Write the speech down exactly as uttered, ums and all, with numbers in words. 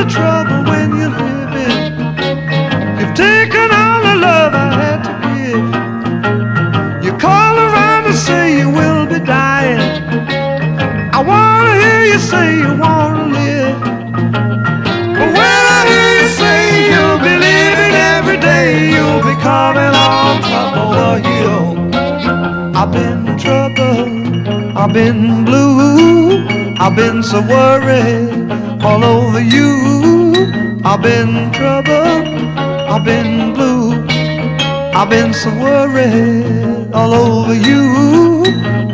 the trouble when you're living. You've taken all the love I had to give. You call around and say you will be dying. I wanna hear you say you wanna live. But when I hear you say you'll be living every day, you'll be coming on top of the hill. I've been troubled, I've been blue, I've been so worried all over you. I've been troubled, I've been blue, I've been so worried all over you.